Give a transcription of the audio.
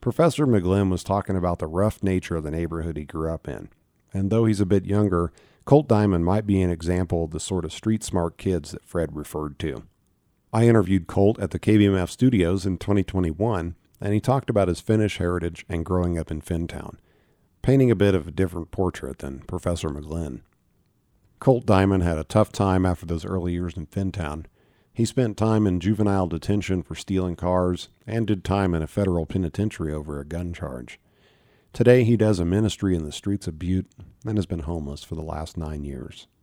Professor McGlynn was talking about the rough nature of the neighborhood he grew up in. And though he's a bit younger, Colt Diamond might be an example of the sort of street-smart kids that Fred referred to. I interviewed Colt at the KBMF studios in 2021, and he talked about his Finnish heritage and growing up in Finntown, painting a bit of a different portrait than Professor McGlynn. Colt Diamond had a tough time after those early years in Finntown. He spent time in juvenile detention for stealing cars and did time in a federal penitentiary over a gun charge. Today he does a ministry in the streets of Butte and has been homeless for the last 9 years.